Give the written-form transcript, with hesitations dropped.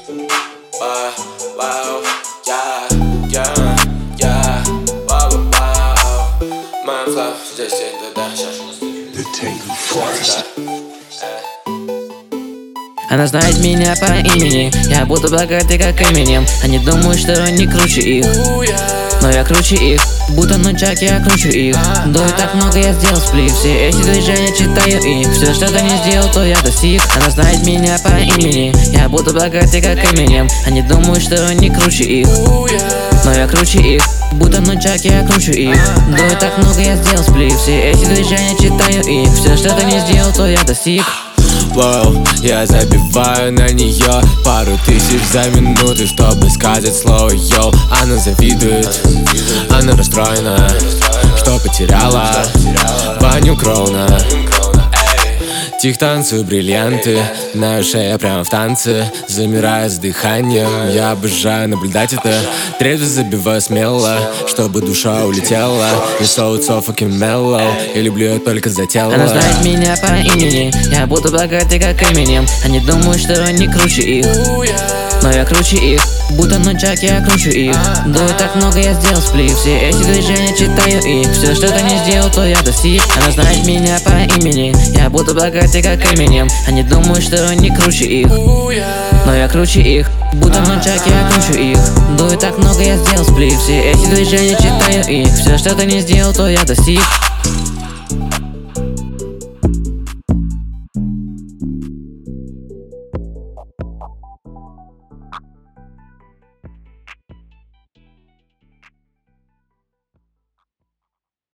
Wow, yeah, wow. Mein Flow, здесь и дальше. Она знает меня по имени, я буду богатый как Эминем. Они думают, что не круче их, но я круче их. Будто нунчак, я кручу их. Дует так много, я сделал сплив. Все эти движения читаю их. Все, что ты не сделал, то я достиг. Она знает меня по имени, я буду богатый как Эминем. Они думают, что не круче их, но я круче их. Будто нунчак, я кручу их. Дует так много, я сделал сплив. Все эти движения читаю их. Все, что ты не сделал, то я достиг. Воу, я забиваю на нее пару тысяч за минуту, чтобы сказать слово йоу. Она завидует, она расстроена, что потеряла Ваню Кроуна. Тих танцую бриллианты, на шее прямо в танце, замирая с дыханием. Я обожаю наблюдать это, трезво забиваю смело, чтобы душа улетела. И so it's so fucking mellow, я люблю ее только за тело. Она знает меня по имени, я буду богатый как Эминем. Они думают, что не круче их, но я круче их. Будто нунчак, я кручу их. Дует так много, я сделал сплив. Все эти движения читаю их. Все, что ты не сделал, то я достиг. Она знает меня по имени, я буду богатый как Эминем. Они думают, что не круче их, но я круче их. Будто нунчак, я кручу их. Дует так много, я сделал сплив. Все эти движения читаю их. Все, что ты не сделал, то я достиг.